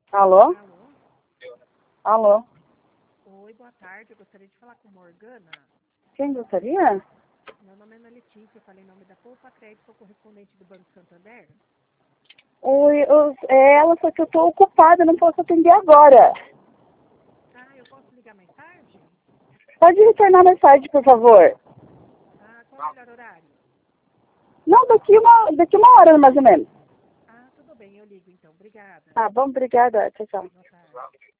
Alô? Alô? Alô? Oi, boa tarde. Eu gostaria de falar com Morgana. Quem gostaria? Meu nome é Ana Letícia. Eu falei em nome da Poupa Crédito, sou correspondente do Banco Santander. Oi, é ela, só que eu tô ocupada, não posso atender agora. Ah, eu posso ligar mais tarde? Pode retornar mais tarde, por favor? Ah, qual o melhor horário? Não, daqui uma hora, mais ou menos. Ah, tudo bem, eu ligo então. Obrigada. Tá bom, obrigada. Tchau, tchau. Boa tarde.